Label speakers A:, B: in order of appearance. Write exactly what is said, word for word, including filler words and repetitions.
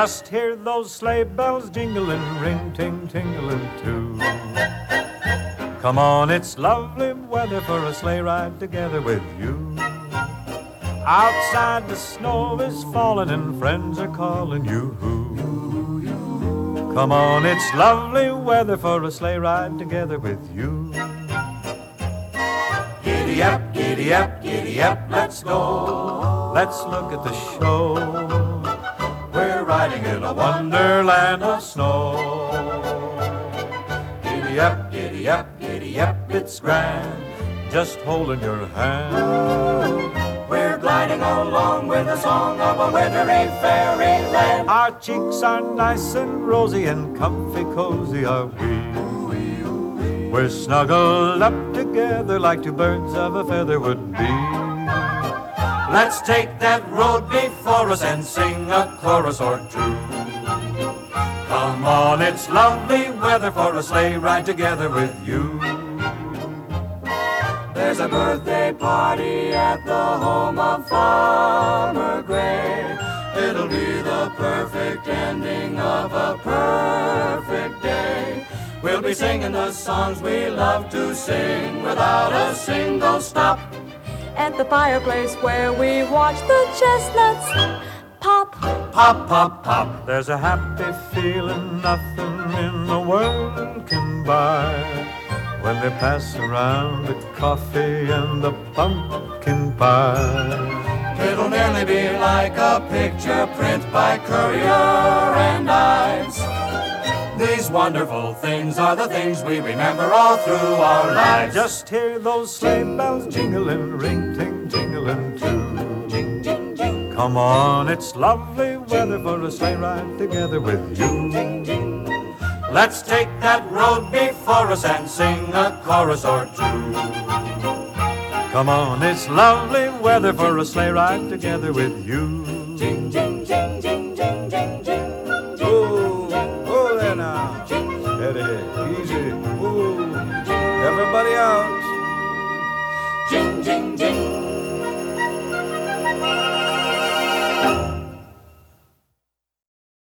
A: Just hear those sleigh bells jingling, ring, ting, tingling too. Come on, it's lovely weather for a sleigh ride together with you. Outside the snow is falling and friends are calling you. Come on, it's lovely weather for a sleigh ride together with you. Giddy up, giddy up, giddy up, let's go. Let's look at the show. We're riding in a wonderland of snow. Giddy up, giddy up, giddy up, it's grand, just holding your hand. We're gliding along with the song of a wintry fairyland. Our cheeks are nice and rosy and comfy cozy are we. We're snuggled up together like two birds of a feather would be. Let's take that road before us and sing a chorus or two. Come on, it's lovely weather for a sleigh ride together with you. There's a birthday party at the home of Farmer Gray. It'll be the perfect ending of a perfect day. We'll be singing the songs we love to sing without a single stop.
B: At the fireplace where we watch the chestnuts pop,
A: pop, pop, pop. There's a happy feeling nothing in the world can buy when they pass around the coffee and the pumpkin pie. It'll nearly be like a picture print by Currier and Ives. These wonderful things are the things we remember all through our lives. Just hear those sleigh bells jingling, ring, ting, jingling too. Jing, jing, jing. Come on, it's lovely weather for a sleigh ride together with you. Jing, jing. Let's take that road before us and sing a chorus or two. Come on, it's lovely weather for a sleigh ride together with you. Jing, jing, jing, jing, jing, jing, jing.
C: Now, steady, easy, ooh, everybody out.